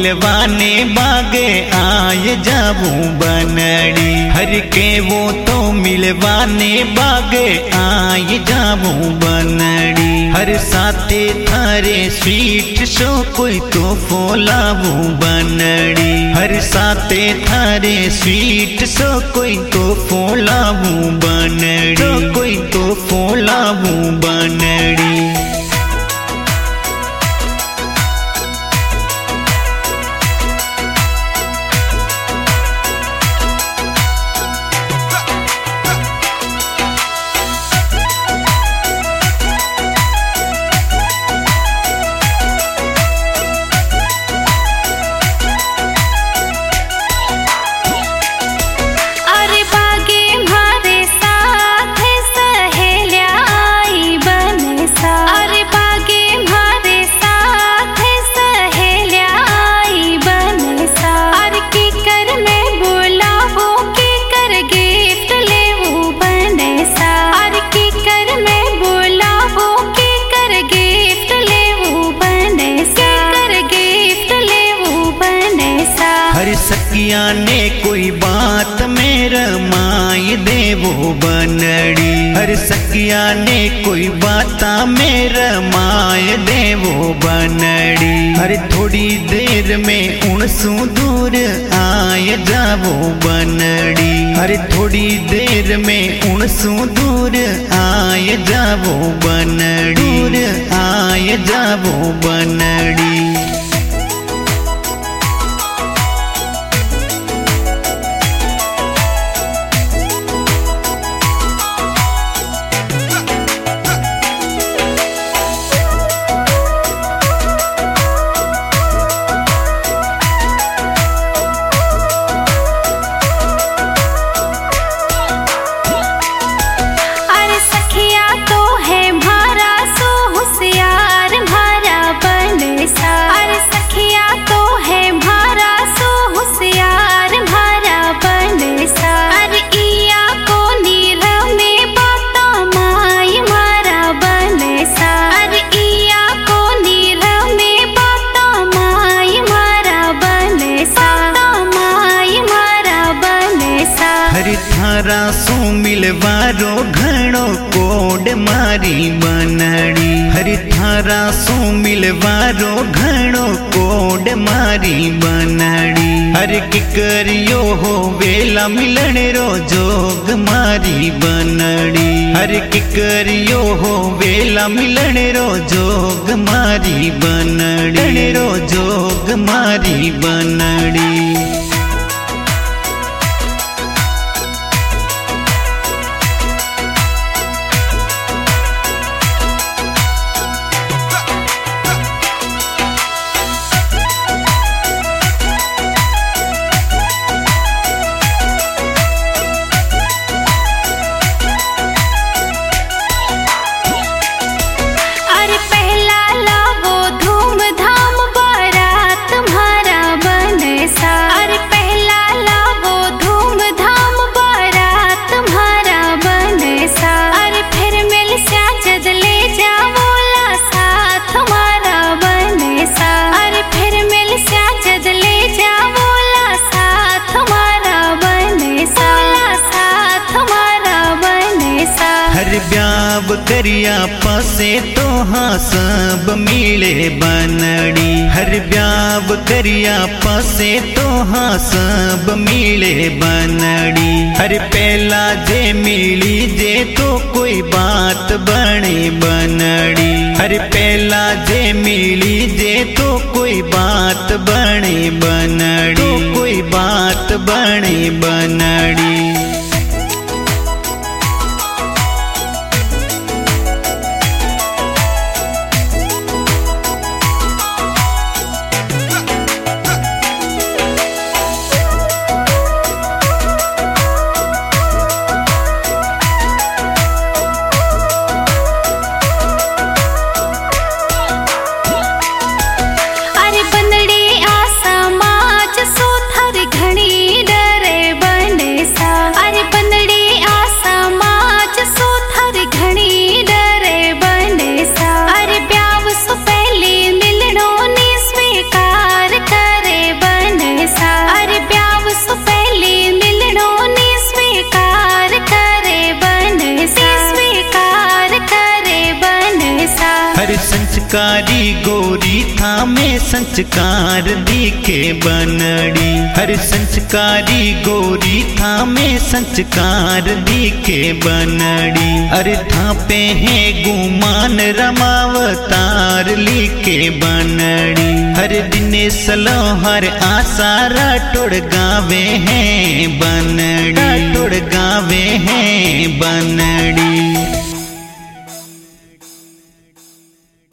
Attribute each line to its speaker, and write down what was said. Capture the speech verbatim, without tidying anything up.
Speaker 1: मिलवाने बागे आए जाऊं बनड़ी। हर के वो तो मिलवाने बागे आए जाऊं बनड़ी। हर साथे थारे स्वीट शो कोई तो फोलाऊं बनड़ी। हर साथे थारे स्वीट शो कोई तो फोलाऊं बनड़ी। कोई तो फोलाऊं बनड़ी। सखिया ने कोई बात मेरा माई देवो बनड़ी। हर सखिया ने कोई बात मेरा माय देवो बनड़ी। हर थोड़ी देर में उनसू दूर आए जावो बनड़ी। हर थोड़ी देर में उनसू दूर आए जावो बनड़ी। दूर आए जावो बनड़ी। थारा सू मिलवारो घणो कोड मारी बनड़ी। हरी थारा सू मिलवारो घणो कोड मारी बनड़ी। हर किकरियो हो वेला मिलन रो जोग मारी बनड़ी। हर किकरियो हो वेला मिलन रो जोग मारी बनड़ी। रो जोग मारी बनड़ी। ब्याव करिया पासे तो हाँ सब मिले बनड़ी। हर ब्याव करिया पासे तो हाँ सब मिले बनड़ी। हर पहला जे मिली जे तो कोई बात बने बनड़ी। हर पहला जे मिली जे तो कोई बात बने बनड़ी। तो कोई बात बने बनड़ी।
Speaker 2: घणी डरे बने सा।
Speaker 1: में संस्कार दिखे बनड़ी। हर संस्कारी गोरी था में संस्कार दिखे बनड़ी। अरे थापे है गुमान रमावतार लिखे बनड़ी। हर दिन सलो हर आसारा टोड़ गावे हैं बनड़ी, टोड़ गावे हैं बनड़ी।